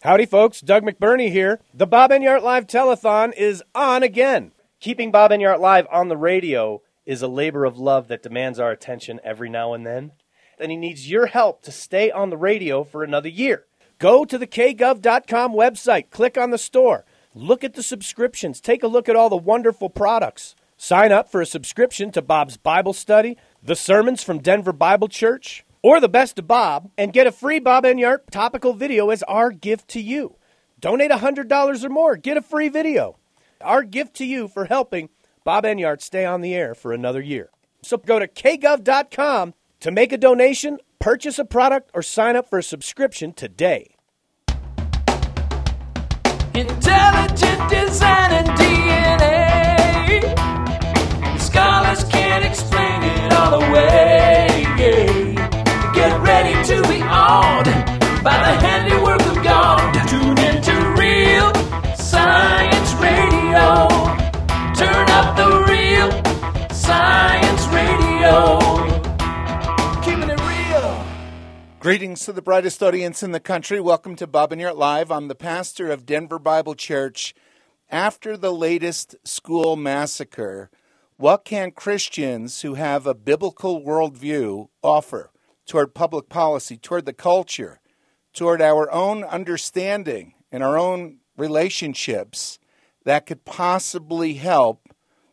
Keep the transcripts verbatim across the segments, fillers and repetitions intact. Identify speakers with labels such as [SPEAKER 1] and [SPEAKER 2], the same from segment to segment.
[SPEAKER 1] Howdy, folks. Doug McBurney here. The Bob Enyart Live Telethon is on again. Keeping Bob Enyart Live on the radio is a labor of love that demands our attention every now and then. And he needs your help to stay on the radio for another year. Go to the k gov dot com website, click on the store, look at the subscriptions, take a look at all the wonderful products. Sign up for a subscription to Bob's Bible Study, the sermons from Denver Bible Church, or the Best of Bob, and get a free Bob Enyart topical video as our gift to you. Donate one hundred dollars or more, get a free video. Our gift to you for helping Bob Enyart stay on the air for another year. So go to k gov dot com to make a donation, purchase a product, or sign up for a subscription today.
[SPEAKER 2] Intelligent design and D N A. Scholars can't explain it all away. Get ready to be awed by the handiwork of God. Tune into Real Science Radio. Turn up the Real Science Radio. Keeping it real.
[SPEAKER 3] Greetings to the brightest audience in the country. Welcome to Bob Enyart Live. I'm the pastor of Denver Bible Church. After the latest school massacre, what can Christians who have a biblical worldview offer toward public policy, toward the culture, toward our own understanding and our own relationships that could possibly help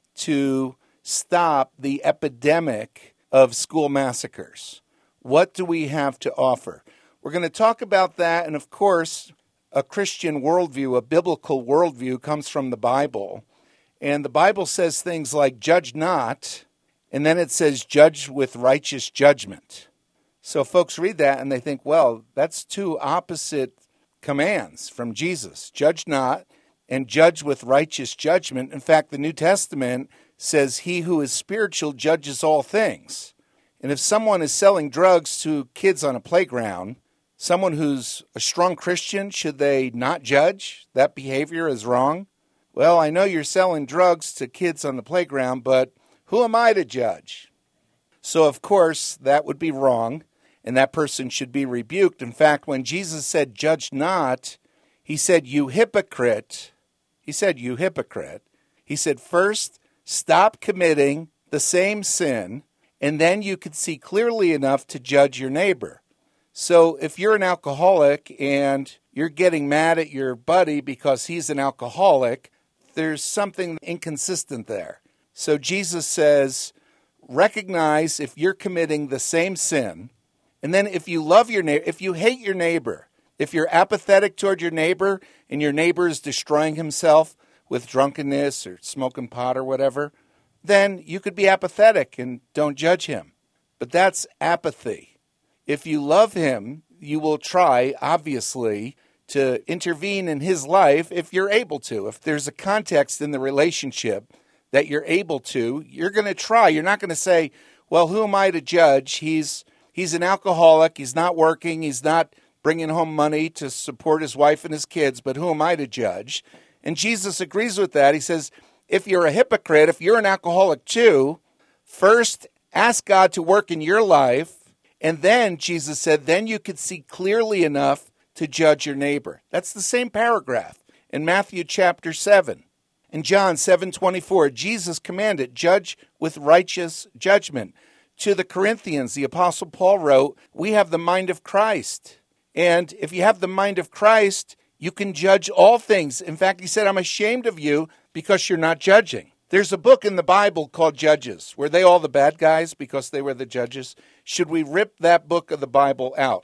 [SPEAKER 3] to stop the epidemic of school massacres? What do we have to offer? We're going to talk about that, and of course, a Christian worldview, a biblical worldview, comes from the Bible. And the Bible says things like, judge not, and then it says, judge with righteous judgment. So folks read that and they think, well, that's two opposite commands from Jesus. Judge not and judge with righteous judgment. In fact, the New Testament says he who is spiritual judges all things. And if someone is selling drugs to kids on a playground, someone who's a strong Christian, should they not judge? That behavior is wrong. Well, I know you're selling drugs to kids on the playground, but who am I to judge? So, of course, that would be wrong. And that person should be rebuked. In fact, when Jesus said, judge not, he said, you hypocrite. He said, you hypocrite. He said, first, stop committing the same sin, and then you could see clearly enough to judge your neighbor. So if you're an alcoholic and you're getting mad at your buddy because he's an alcoholic, there's something inconsistent there. So Jesus says, recognize if you're committing the same sin. And then if you love your neighbor, if you hate your neighbor, if you're apathetic toward your neighbor and your neighbor is destroying himself with drunkenness or smoking pot or whatever, then you could be apathetic and don't judge him. But that's apathy. If you love him, you will try, obviously, to intervene in his life if you're able to. If there's a context in the relationship that you're able to, you're going to try. You're not going to say, well, who am I to judge? He's He's an alcoholic, he's not working, he's not bringing home money to support his wife and his kids, but who am I to judge? And Jesus agrees with that. He says, if you're a hypocrite, if you're an alcoholic too, first ask God to work in your life, and then, Jesus said, then you could see clearly enough to judge your neighbor. That's the same paragraph in Matthew chapter seven. In John seven twenty-four, Jesus commanded, judge with righteous judgment. To the Corinthians, the Apostle Paul wrote, we have the mind of Christ. And if you have the mind of Christ, you can judge all things. In fact, he said, I'm ashamed of you because you're not judging. There's a book in the Bible called Judges. Were they all the bad guys because they were the judges? Should we rip that book of the Bible out?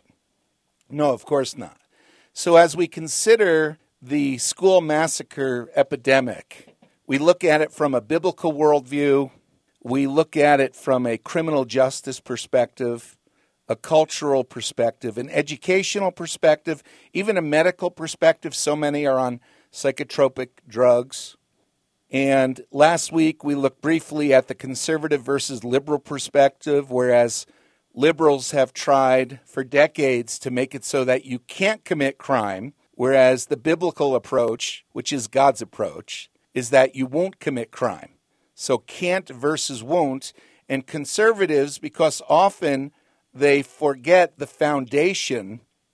[SPEAKER 3] No, of course not. So as we consider the school massacre epidemic, we look at it from a biblical worldview. We look at it from a criminal justice perspective, a cultural perspective, an educational perspective, even a medical perspective. So many are on psychotropic drugs. And last week we looked briefly at the conservative versus liberal perspective, whereas liberals have tried for decades to make it so that you can't commit crime, whereas the biblical approach, which is God's approach, is that you won't commit crime. So can't versus won't. And conservatives, because often they forget the foundation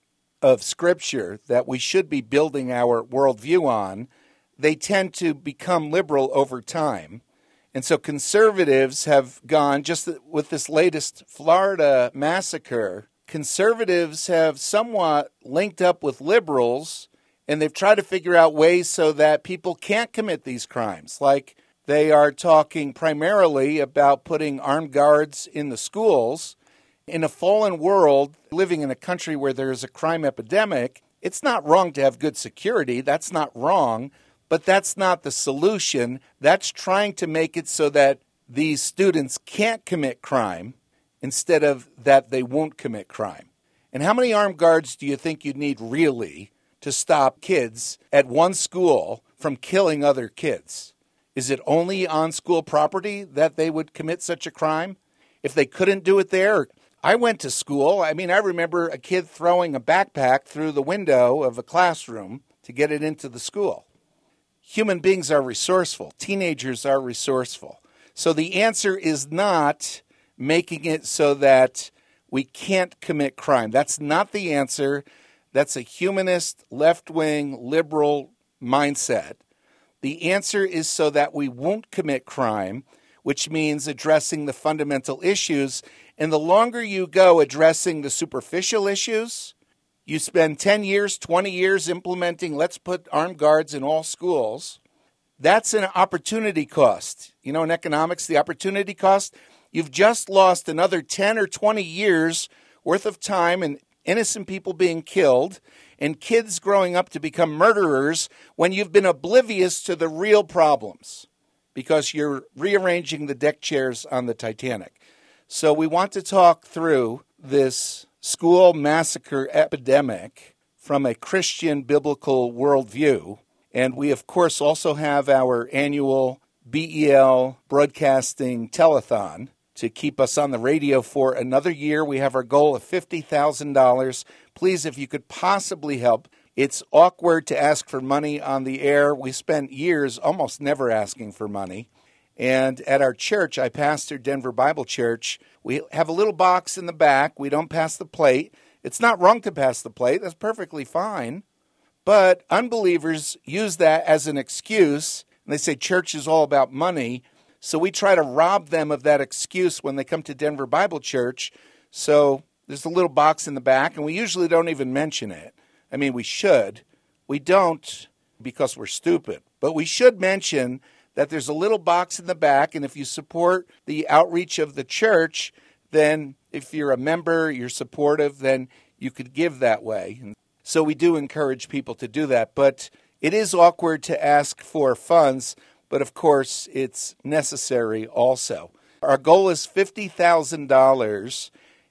[SPEAKER 3] of Scripture that we should be building our worldview on, they tend to become liberal over time. And so conservatives have gone, just with this latest Florida massacre, conservatives have somewhat linked up with liberals, and they've tried to figure out ways so that people can't commit these crimes. Like they are talking primarily about putting armed guards in the schools. In a fallen world, living in a country where there's a crime epidemic, it's not wrong to have good security. That's not wrong. But that's not the solution. That's trying to make it so that these students can't commit crime instead of that they won't commit crime. And how many armed guards do you think you'd need really to stop kids at one school from killing other kids? Is it only on school property that they would commit such a crime? If they couldn't do it there, I went to school. I mean, I remember a kid throwing a backpack through the window of a classroom to get it into the school. Human beings are resourceful. Teenagers are resourceful. So the answer is not making it so that we can't commit crime. That's not the answer. That's a humanist, left-wing, liberal mindset. The answer is so that we won't commit crime, which means addressing the fundamental issues. And the longer you go addressing the superficial issues, you spend ten years, twenty years implementing, let's put armed guards in all schools. That's an opportunity cost. You know, in economics, the opportunity cost, you've just lost another ten or twenty years worth of time and innocent people being killed and kids growing up to become murderers when you've been oblivious to the real problems because you're rearranging the deck chairs on the Titanic. So we want to talk through this school massacre epidemic from a Christian biblical worldview. And we, of course, also have our annual B E L broadcasting telethon to keep us on the radio for another year. We have our goal of fifty thousand dollars. Please, if you could possibly help. It's awkward to ask for money on the air. We spent years almost never asking for money. And at our church, I pastor Denver Bible Church. We have a little box in the back. We don't pass the plate. It's not wrong to pass the plate. That's perfectly fine. But unbelievers use that as an excuse. And they say church is all about money. So we try to rob them of that excuse when they come to Denver Bible Church. So there's a little box in the back, and we usually don't even mention it. I mean, we should. We don't because we're stupid. But we should mention that there's a little box in the back, and if you support the outreach of the church, then if you're a member, you're supportive, then you could give that way. And so we do encourage people to do that. But it is awkward to ask for funds, but of course it's necessary also. Our goal is fifty thousand dollars,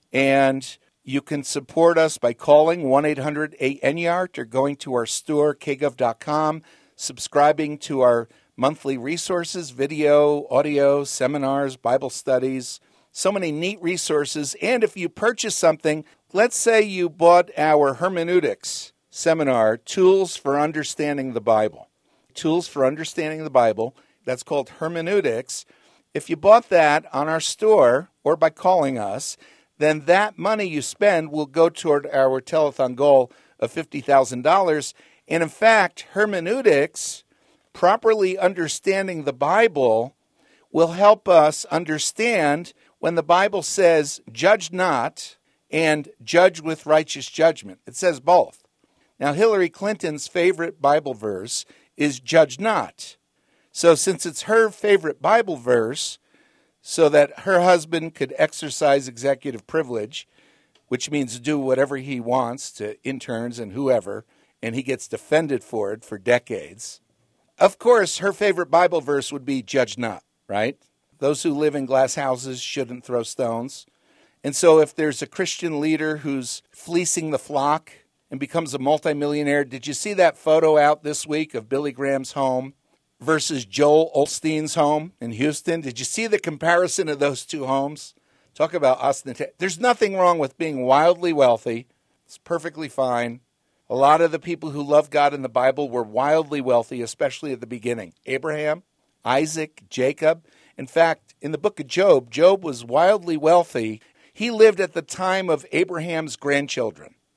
[SPEAKER 3] and you can support us by calling one eight hundred eight N Y A R T or going to our store, k gov dot com, subscribing to our monthly resources, video, audio, seminars, Bible studies, so many neat resources. And if you purchase something, let's say you bought our hermeneutics seminar, Tools for Understanding the Bible. Tools for Understanding the Bible, that's called hermeneutics. If you bought that on our store or by calling us, then that money you spend will go toward our telethon goal of fifty thousand dollars. And in fact, hermeneutics, properly understanding the Bible, will help us understand when the Bible says, judge not, and judge with righteous judgment. It says both. Now, Hillary Clinton's favorite Bible verse is judge not. So since it's her favorite Bible verse, so that her husband could exercise executive privilege, which means do whatever he wants to interns and whoever, and he gets defended for it for decades. Of course, her favorite Bible verse would be judge not, right? Those who live in glass houses shouldn't throw stones. And so if there's a Christian leader who's fleecing the flock and becomes a multimillionaire, did you see that photo out this week of Billy Graham's home versus Joel Osteen's home in Houston? Did you see the comparison of those two homes? Talk about ostentation. There's nothing wrong with being wildly wealthy. It's perfectly fine. A lot of the people who love God in the Bible were wildly wealthy, especially at the beginning. Abraham, Isaac, Jacob. In fact, in the book of Job, Job was wildly wealthy. He lived at the time of Abraham's grandchildren.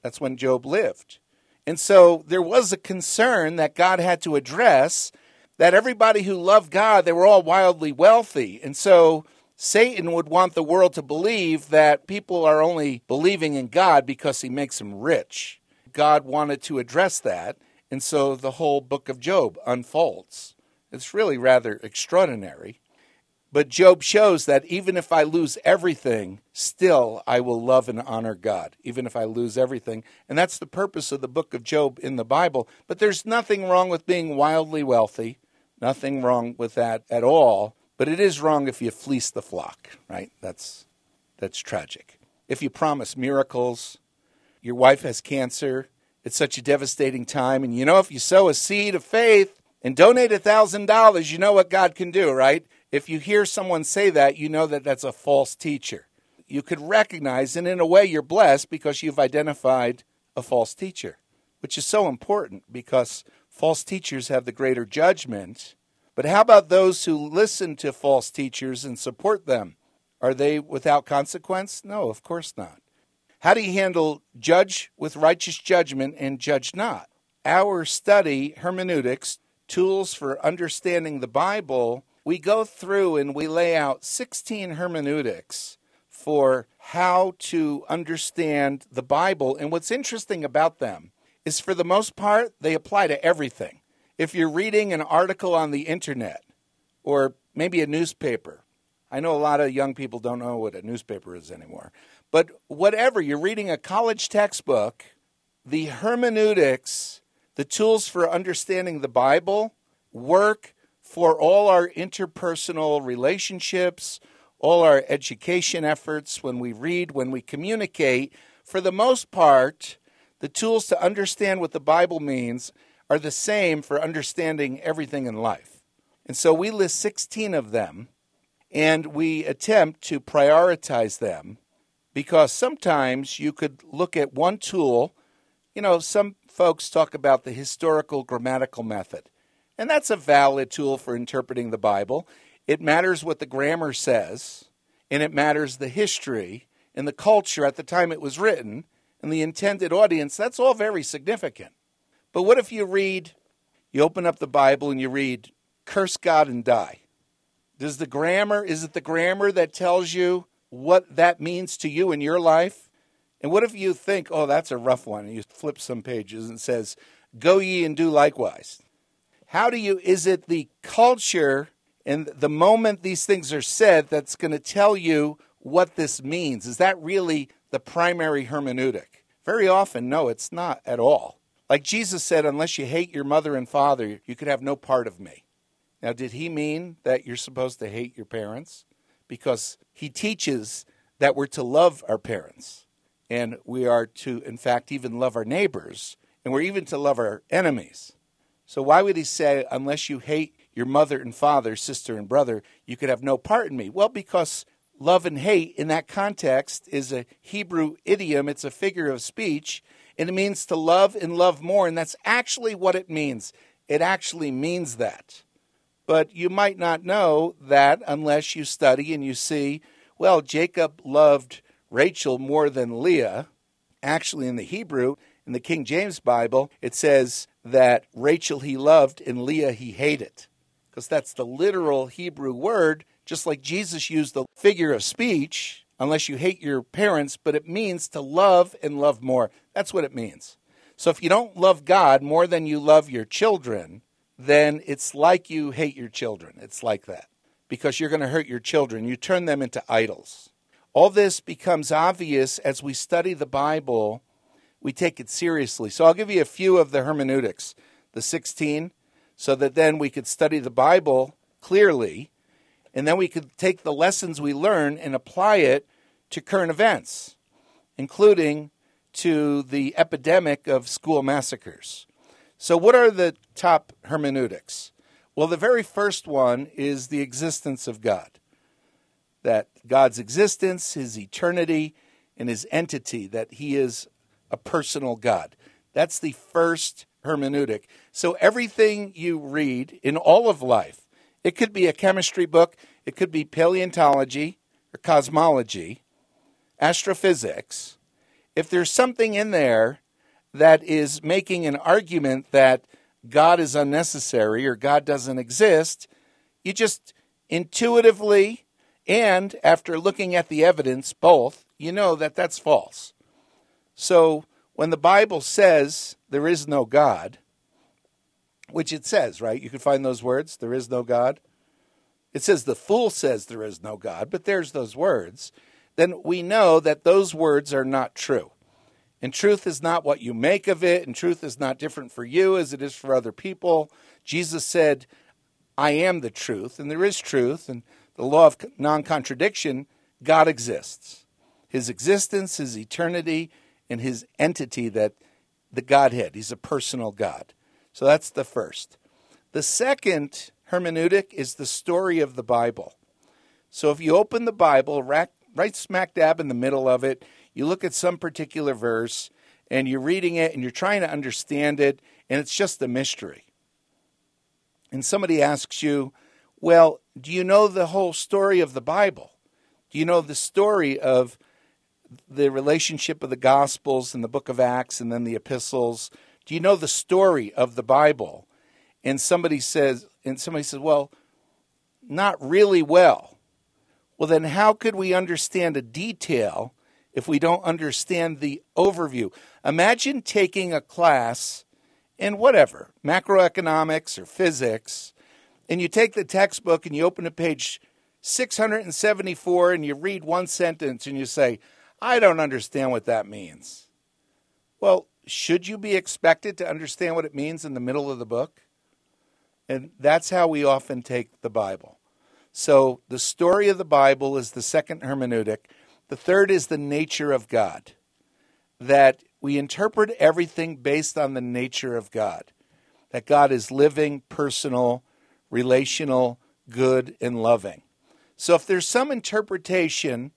[SPEAKER 3] That's when Job lived. And so there was a concern that God had to address, that everybody who loved God, they were all wildly wealthy. And so Satan would want the world to believe that people are only believing in God because he makes them rich. God wanted to address that, and so the whole book of Job unfolds. It's really rather extraordinary. But Job shows that even if I lose everything, still I will love and honor God, even if I lose everything. And that's the purpose of the book of Job in the Bible. But there's nothing wrong with being wildly wealthy, nothing wrong with that at all. But it is wrong if you fleece the flock, right? That's that's tragic. If you promise miracles, your wife has cancer, it's such a devastating time. And you know, if you sow a seed of faith and donate one thousand dollars, you know what God can do, right? If you hear someone say that, you know that that's a false teacher. You could recognize, and in a way you're blessed because you've identified a false teacher, which is so important because false teachers have the greater judgment. But how about those who listen to false teachers and support them? Are they without consequence? No, of course not. How do you handle judge with righteous judgment and judge not? Our study, Hermeneutics, Tools for Understanding the Bible, we go through and we lay out sixteen hermeneutics for how to understand the Bible. And what's interesting about them is, for the most part, they apply to everything. If you're reading an article on the internet or maybe a newspaper, I know a lot of young people don't know what a newspaper is anymore, but whatever, you're reading a college textbook, the hermeneutics, the tools for understanding the Bible, work for all our interpersonal relationships, all our education efforts, when we read, when we communicate. For the most part, the tools to understand what the Bible means are the same for understanding everything in life. And so we list sixteen of them, and we attempt to prioritize them, because sometimes you could look at one tool. You know, some folks talk about the historical grammatical method, and that's a valid tool for interpreting the Bible. It matters what the grammar says, and it matters the history and the culture at the time it was written, and the intended audience. That's all very significant. But what if you read, you open up the Bible and you read, curse God and die? Does the grammar, is it the grammar that tells you what that means to you in your life? And what if you think, oh, that's a rough one, and you flip some pages and it says, go ye and do likewise? How do you, is it the culture and the moment these things are said that's going to tell you what this means? Is that really the primary hermeneutic? Very often, no, it's not at all. Like Jesus said, unless you hate your mother and father, you could have no part of me. Now, did he mean that you're supposed to hate your parents? Because he teaches that we're to love our parents, and we are to, in fact, even love our neighbors, and we're even to love our enemies. So why would he say, unless you hate your mother and father, sister and brother, you could have no part in me? Well, because love and hate in that context is a Hebrew idiom. It's a figure of speech, and it means to love and love more, and that's actually what it means. It actually means that. But you might not know that unless you study and you see, well, Jacob loved Rachel more than Leah. Actually, in the Hebrew, in the King James Bible, it says that Rachel he loved and Leah he hated, because that's the literal Hebrew word, just like Jesus used the figure of speech, unless you hate your parents, but it means to love and love more. That's what it means. So if you don't love God more than you love your children, then it's like you hate your children. It's like that, because you're going to hurt your children. You turn them into idols. All this becomes obvious as we study the Bible. We take it seriously. So I'll give you a few of the hermeneutics, the sixteen, so that then we could study the Bible clearly, and then we could take the lessons we learn and apply it to current events, including to the epidemic of school massacres. So what are the top hermeneutics? Well, the very first one is the existence of God. That God's existence, his eternity, and his entity, that he is a personal God. That's the first hermeneutic. So everything you read in all of life, it could be a chemistry book, it could be paleontology or cosmology, astrophysics. if there's something in there that is making an argument that God is unnecessary or God doesn't exist, you just intuitively and after looking at the evidence, both, you know that that's false. So when the Bible says there is no God, which it says, right? You can find those words, there is no God. It says the fool says there is no God, but there's those words. Then we know that those words are not true. And truth is not what you make of it, and truth is not different for you as it is for other people. Jesus said, I am the truth, and there is truth, and the law of non-contradiction, God exists. His existence, his eternity, and his entity, that the Godhead. He's a personal God. So that's the first. The second hermeneutic is the story of the Bible. So if you open the Bible, right smack dab in the middle of it, you look at some particular verse, and you're reading it, and you're trying to understand it, and it's just a mystery. And somebody asks you, well, do you know the whole story of the Bible? Do you know the story of the relationship of the Gospels and the book of Acts and then the epistles? Do you know the story of the Bible? And somebody says, and somebody says, well, not really well. Well, then how could we understand a detail if we don't understand the overview? Imagine taking a class in whatever, macroeconomics or physics, and you take the textbook and you open to page six hundred seventy-four and you read one sentence and you say, I don't understand what that means. Well, should you be expected to understand what it means in the middle of the book? And that's how we often take the Bible. So the story of the Bible is the second hermeneutic. The third is the nature of God, that we interpret everything based on the nature of God, that God is living, personal, relational, good, and loving. So if there's some interpretation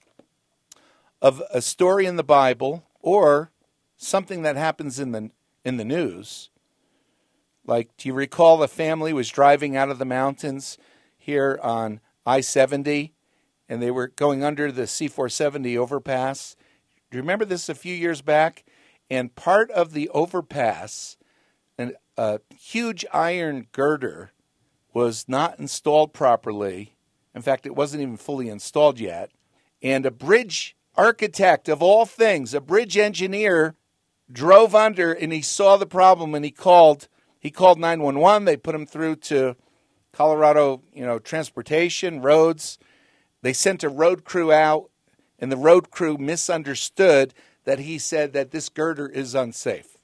[SPEAKER 3] of a story in the Bible or something that happens in the in the news, like, do you recall a family was driving out of the mountains here on I seventy, and they were going under the C four seventy overpass? Do you remember this a few years back? And part of the overpass, an, a huge iron girder, was not installed properly. In fact, it wasn't even fully installed yet. And a bridge architect, of all things, a bridge engineer, drove under, and he saw the problem, and he called he called nine one one. They put him through to Colorado, you know, Transportation, Roads. They sent a road crew out, and the road crew misunderstood that he said that this girder is unsafe.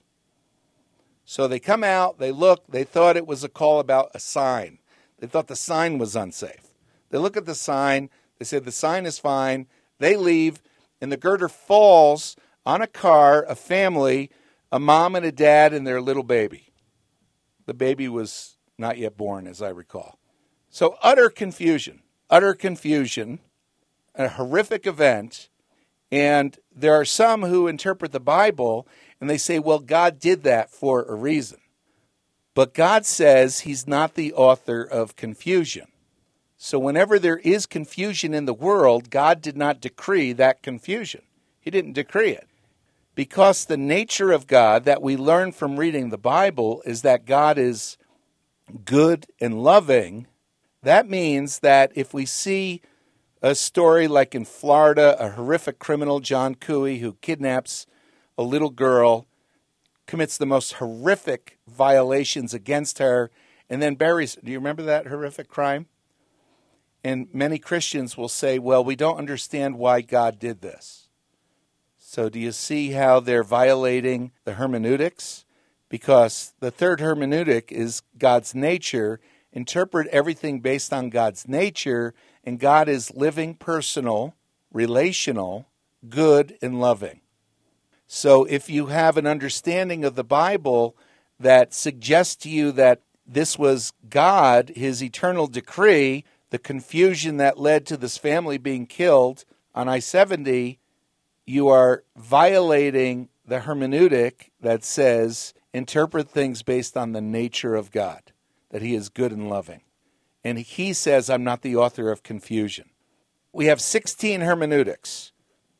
[SPEAKER 3] So they come out, they look, they thought it was a call about a sign. They thought the sign was unsafe. They look at the sign, they said the sign is fine. They leave, and the girder falls on a car, a family, a mom and a dad and their little baby. The baby was not yet born, as I recall. So utter confusion, utter confusion, a horrific event. And there are some who interpret the Bible and they say, well, God did that for a reason. But God says he's not the author of confusion. So whenever there is confusion in the world, God did not decree that confusion. He didn't decree it. Because the nature of God that we learn from reading the Bible is that God is good and loving. That means that if we see a story like in Florida, a horrific criminal, John Cooey, who kidnaps a little girl, commits the most horrific violations against her, and then buries. Do you remember that horrific crime? And many Christians will say, well, we don't understand why God did this. So do you see how they're violating the hermeneutics? Because the third hermeneutic is God's nature. Interpret everything based on God's nature, and God is living, personal, relational, good, and loving. So if you have an understanding of the Bible that suggests to you that this was God, his eternal decree, the confusion that led to this family being killed on I seventy, you are violating the hermeneutic that says interpret things based on the nature of God, that he is good and loving. And he says, I'm not the author of confusion. We have sixteen hermeneutics.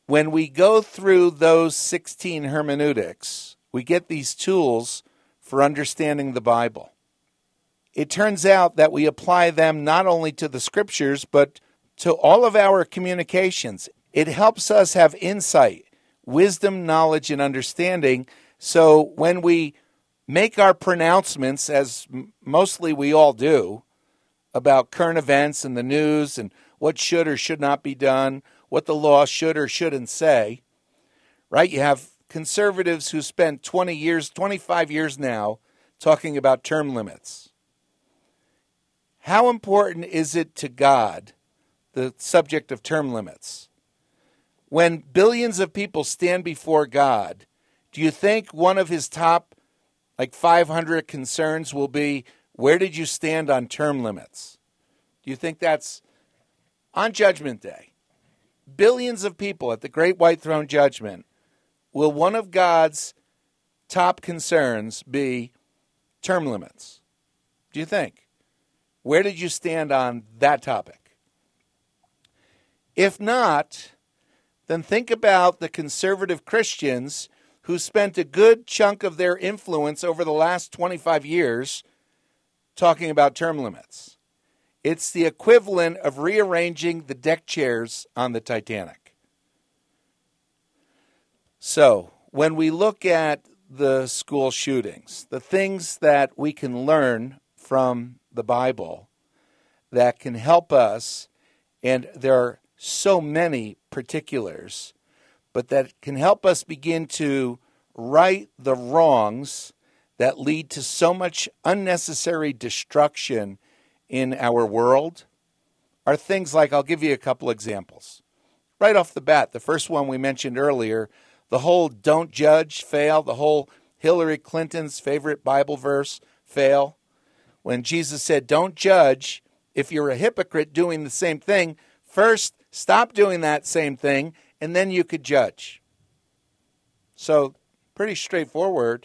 [SPEAKER 3] when we go through those sixteen hermeneutics, we get these tools for understanding the Bible. It turns out that we apply them not only to the scriptures, but to all of our communications. It helps us have insight, wisdom, knowledge, and understanding. So when we make our pronouncements, as mostly we all do, about current events and the news and what should or should not be done, what the law should or shouldn't say, right? You have conservatives who spent twenty years, twenty-five years now talking about term limits. How important is it to God, the subject of term limits? When billions of people stand before God, do you think one of his top, like five hundred concerns will be, where did you stand on term limits? Do you think that's on Judgment Day? Billions of people at the Great White Throne Judgment, will one of God's top concerns be term limits? Do you think? Where did you stand on that topic? If not, then think about the conservative Christians who spent a good chunk of their influence over the last twenty-five years talking about term limits. It's the equivalent of rearranging the deck chairs on the Titanic. So, when we look at the school shootings, the things that we can learn from the Bible that can help us, and there are so many particulars, but that can help us begin to right the wrongs that lead to so much unnecessary destruction in our world, are things like, I'll give you a couple examples. Right off the bat, the first one we mentioned earlier, the whole don't judge fail, the whole Hillary Clinton's favorite Bible verse fail. When Jesus said, don't judge, if you're a hypocrite doing the same thing, first stop doing that same thing, and then you could judge. So, pretty straightforward.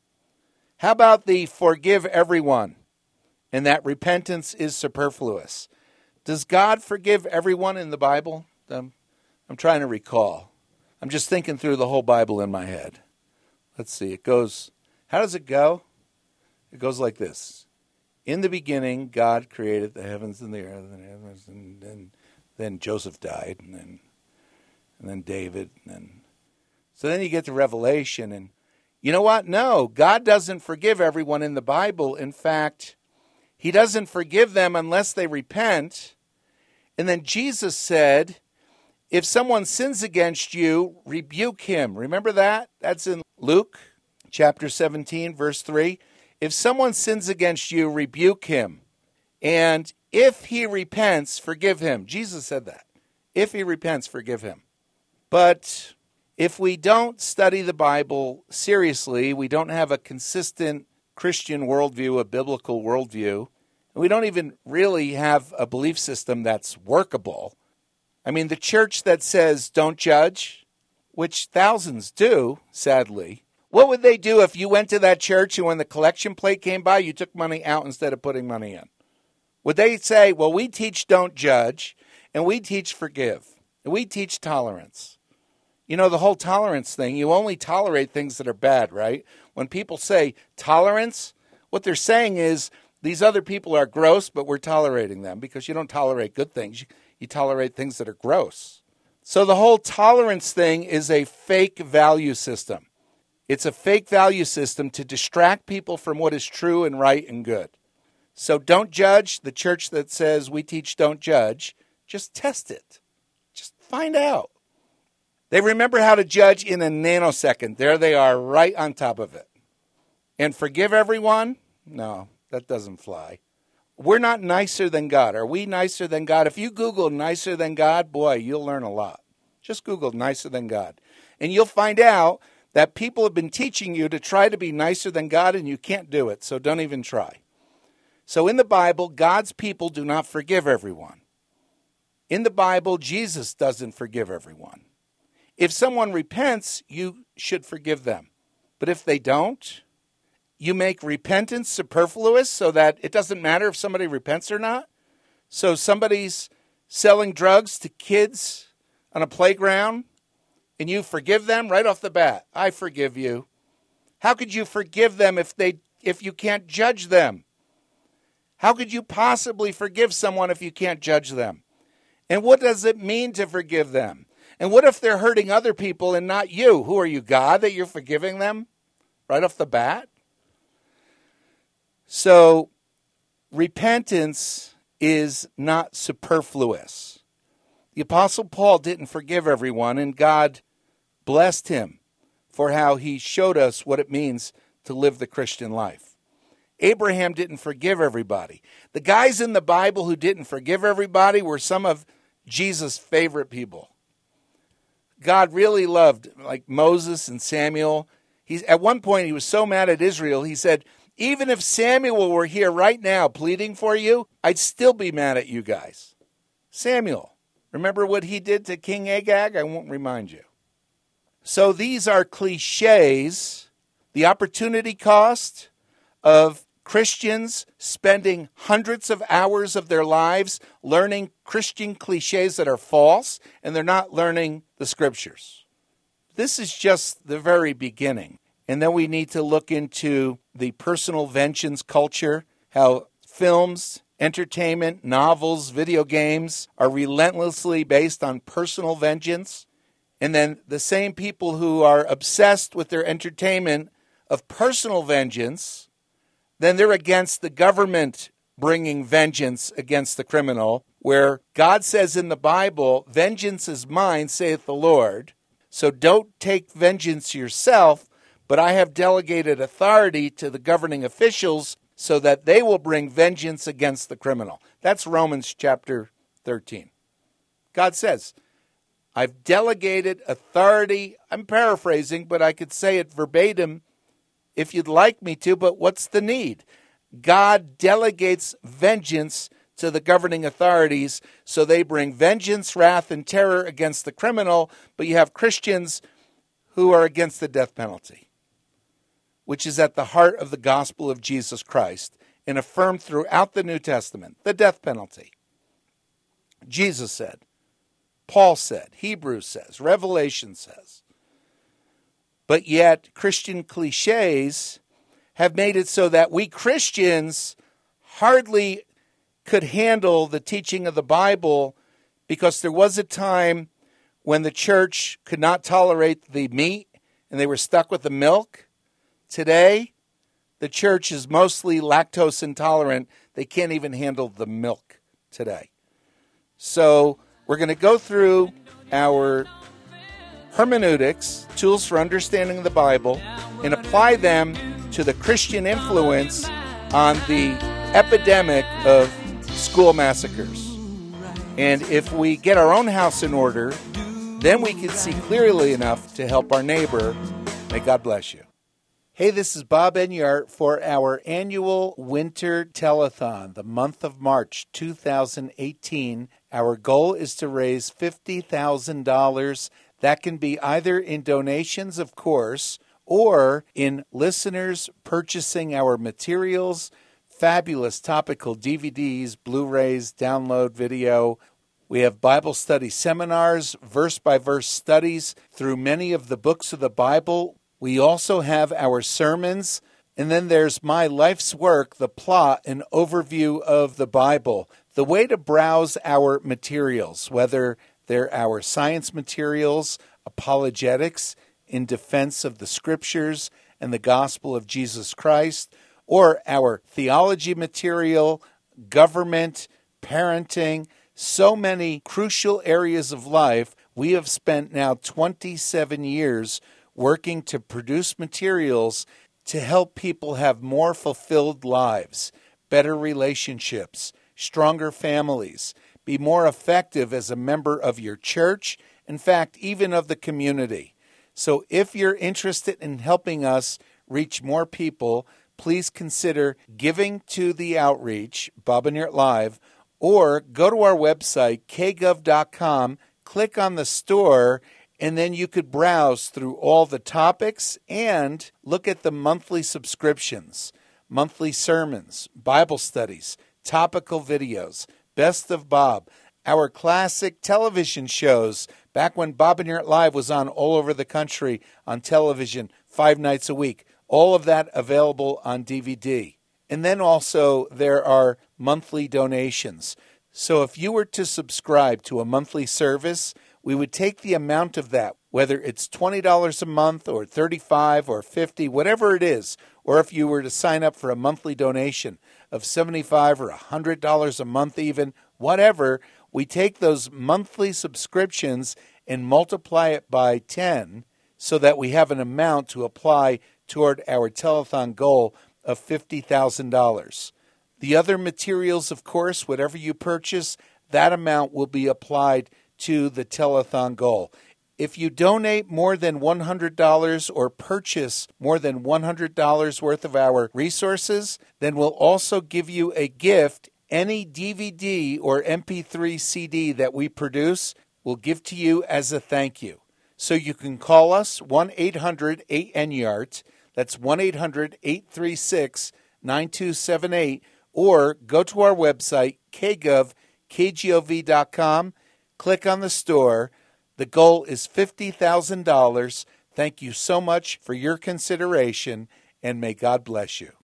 [SPEAKER 3] How about the forgive everyone, and that repentance is superfluous? Does God forgive everyone in the Bible? I'm, I'm trying to recall. I'm just thinking through the whole Bible in my head. Let's see. It goes, how does it go? It goes like this. In the beginning, God created the heavens and the earth, and, and then, then Joseph died, and then and then David, and then so then you get to Revelation, and you know what? No, God doesn't forgive everyone in the Bible. In fact, he doesn't forgive them unless they repent. And then Jesus said, if someone sins against you, rebuke him. Remember that? That's in Luke chapter seventeen, verse three. If someone sins against you, rebuke him. And if he repents, forgive him. Jesus said that. If he repents, forgive him. But if we don't study the Bible seriously, we don't have a consistent Christian worldview, a biblical worldview, and we don't even really have a belief system that's workable. I mean, the church that says don't judge, which thousands do, sadly, what would they do if you went to that church and when the collection plate came by, you took money out instead of putting money in? Would they say, well, we teach don't judge, and we teach forgive, and we teach tolerance? You know, the whole tolerance thing, you only tolerate things that are bad, right? When people say tolerance, what they're saying is these other people are gross, but we're tolerating them because you don't tolerate good things. You, you tolerate things that are gross. So the whole tolerance thing is a fake value system. It's a fake value system to distract people from what is true and right and good. So don't judge. The church that says we teach don't judge, just test it. Just find out. They remember how to judge in a nanosecond. There they are, right on top of it. And forgive everyone? No, that doesn't fly. We're not nicer than God. Are we nicer than God? If you Google nicer than God, boy, you'll learn a lot. Just Google nicer than God. And you'll find out that people have been teaching you to try to be nicer than God, and you can't do it, so don't even try. So in the Bible, God's people do not forgive everyone. In the Bible, Jesus doesn't forgive everyone. If someone repents, you should forgive them. But if they don't, you make repentance superfluous so that it doesn't matter if somebody repents or not. So somebody's selling drugs to kids on a playground, and you forgive them right off the bat. I forgive you. How could you forgive them if they if you can't judge them? How could you possibly forgive someone if you can't judge them? And what does it mean to forgive them? And what if they're hurting other people and not you? Who are you, God, that you're forgiving them right off the bat? So, repentance is not superfluous. The Apostle Paul didn't forgive everyone, and God blessed him for how he showed us what it means to live the Christian life. Abraham didn't forgive everybody. The guys in the Bible who didn't forgive everybody were some of Jesus' favorite people. God really loved, like Moses and Samuel. He's, at one point, he was so mad at Israel, he said, even if Samuel were here right now pleading for you, I'd still be mad at you guys. Samuel, remember what he did to King Agag? I won't remind you. So these are cliches, the opportunity cost of Christians spending hundreds of hours of their lives learning Christian cliches that are false, and they're not learning the scriptures. This is just the very beginning. And then we need to look into the personal vengeance culture, how films, entertainment, novels, video games are relentlessly based on personal vengeance. And then the same people who are obsessed with their entertainment of personal vengeance, then they're against the government bringing vengeance against the criminal, where God says in the Bible, vengeance is mine, saith the Lord. So don't take vengeance yourself, but I have delegated authority to the governing officials so that they will bring vengeance against the criminal. That's Romans chapter thirteen. God says, I've delegated authority. I'm paraphrasing, but I could say it verbatim if you'd like me to, but what's the need? God delegates vengeance to the governing authorities, so they bring vengeance, wrath, and terror against the criminal, but you have Christians who are against the death penalty, which is at the heart of the gospel of Jesus Christ and affirmed throughout the New Testament, the death penalty. Jesus said, Paul said, Hebrews says, Revelation says. But yet, Christian cliches have made it so that we Christians hardly could handle the teaching of the Bible, because there was a time when the church could not tolerate the meat and they were stuck with the milk. Today, the church is mostly lactose intolerant. They can't even handle the milk today. So we're going to go through our hermeneutics, tools for understanding the Bible, and apply them to the Christian influence on the epidemic of school massacres. And if we get our own house in order, then we can see clearly enough to help our neighbor. May God bless you. Hey, this is Bob Enyart for our annual winter telethon, the month of March two thousand eighteen. Our goal is to raise fifty thousand dollars. That can be either in donations, of course, or in listeners purchasing our materials, fabulous topical D V Ds, Blu-rays, download video. We have Bible study seminars, verse-by-verse studies through many of the books of the Bible. We also have our sermons, and then there's my life's work, the plot and overview of the Bible. The way to browse our materials, whether they're our science materials, apologetics in defense of the Scriptures and the gospel of Jesus Christ, or our theology material, government, parenting, so many crucial areas of life. We have spent now twenty-seven years working to produce materials to help people have more fulfilled lives, better relationships, stronger families, be more effective as a member of your church, in fact, even of the community. So if you're interested in helping us reach more people, please consider giving to the outreach, Bob Enyart Live, or go to our website, k gov dot com, click on the store, and then you could browse through all the topics and look at the monthly subscriptions, monthly sermons, Bible studies, topical videos, Best of Bob, our classic television shows, back when Bob and Yurt Live was on all over the country on television five nights a week. All of that available on D V D. And then also there are monthly donations. So if you were to subscribe to a monthly service, we would take the amount of that, whether it's twenty dollars a month or thirty-five dollars or fifty dollars, whatever it is, or if you were to sign up for a monthly donation of seventy-five dollars or one hundred dollars a month even, whatever, we take those monthly subscriptions and multiply it by ten so that we have an amount to apply toward our telethon goal of fifty thousand dollars. The other materials, of course, whatever you purchase, that amount will be applied to the telethon goal. If you donate more than one hundred dollars or purchase more than one hundred dollars worth of our resources, then we'll also give you a gift. Any D V D or M P three C D that we produce, we'll give to you as a thank you. So you can call us, one eight hundred eight N Y A R T. That's one eight hundred eight three six nine two seven eight. Or go to our website, k gov k g o v dot com. Click on the store. The goal is fifty thousand dollars. Thank you so much for your consideration, and may God bless you.